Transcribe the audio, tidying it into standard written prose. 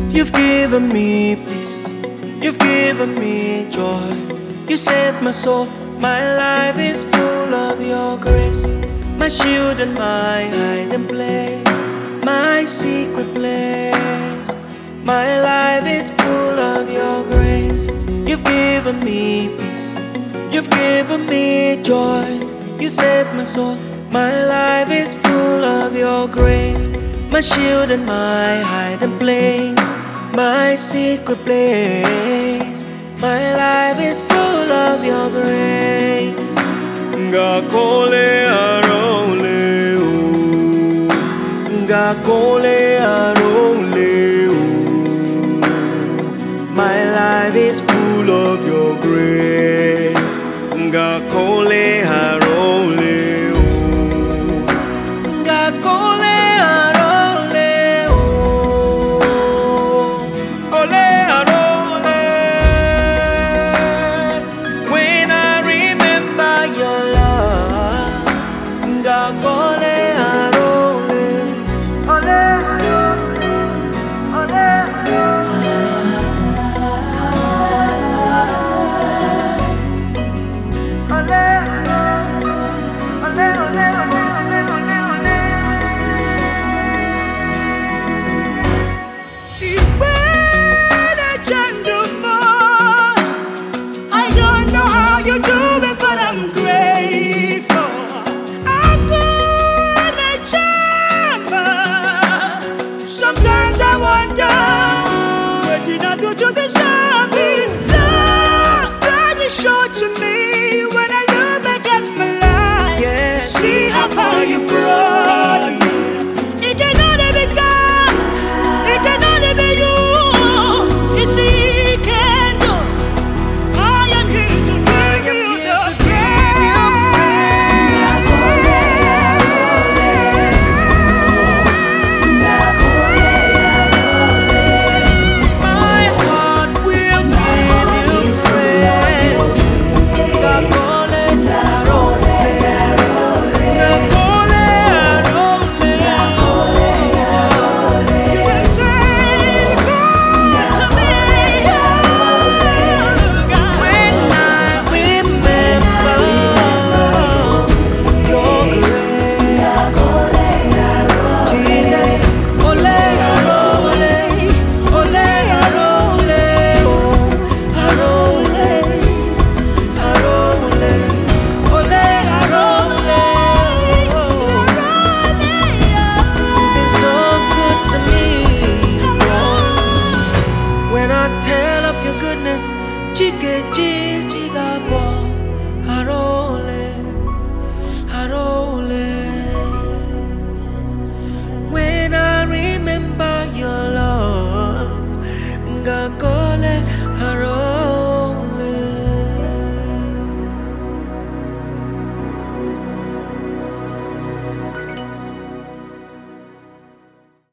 You've given me peace, you've given me joy. You saved my soul, my life is full of your grace. My shield and my hiding place, my secret place. My life is full of your grace. You've given me peace, you've given me joy. You saved my soul, my life is full of your grace. My shield and my hiding place, my secret place. My life is full of your grace. Ngakole arole o, ngakole arole o. My life is full of your grace. Ngakole arole o, ngakole arole o. Ole arole. When I remember your love, ngakole arole. Ole ole I don't know how you do it, but I'm grateful. I'm gonna chamber. Sometimes I wonder what you not do to deserve this love that you showed to me when I look back at my life. Yeah. See how far you brought me. It can only be God. It can only be you. You see, He can do. I am here to give you the My heart will give you praise. Ngakole arole, ngakole arole. You were faithful to me, God. When I remember your grace, Jesus. Ole arole, ole arole, oh, arole, arole, ole arole, oh. You've been so good to me, Lord. When I tell of your goodness, chikechi chigabo, arole, arole. When I remember your love, ngakole.